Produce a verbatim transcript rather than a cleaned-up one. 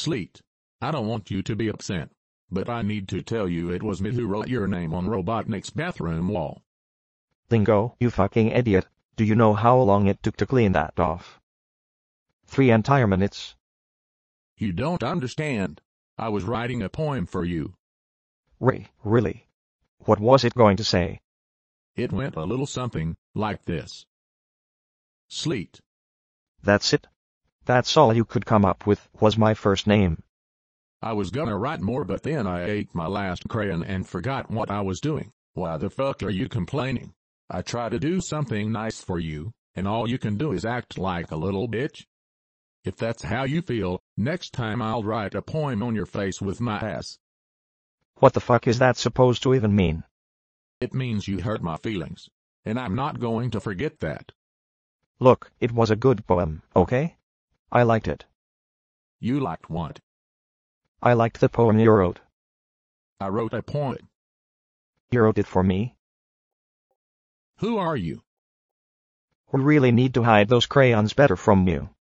Sleet, I don't want you to be upset, but I need to tell you it was me who wrote your name on Robotnik's bathroom wall. Lingo, you fucking idiot. Do you know how long it took to clean that off? Three entire minutes. You don't understand. I was writing a poem for you. Ray, really? What was it going to say? It went a little something like this. Sleet. That's it? That's all you could come up with, was my first name. I was gonna write more, but then I ate my last crayon and forgot what I was doing. Why the fuck are you complaining? I try to do something nice for you, and all you can do is act like a little bitch. If that's how you feel, next time I'll write a poem on your face with my ass. What the fuck is that supposed to even mean? It means you hurt my feelings, and I'm not going to forget that. Look, it was a good poem, okay? I liked it. You liked what? I liked the poem you wrote. I wrote a poem. You wrote it for me? Who are you? We really need to hide those crayons better from you.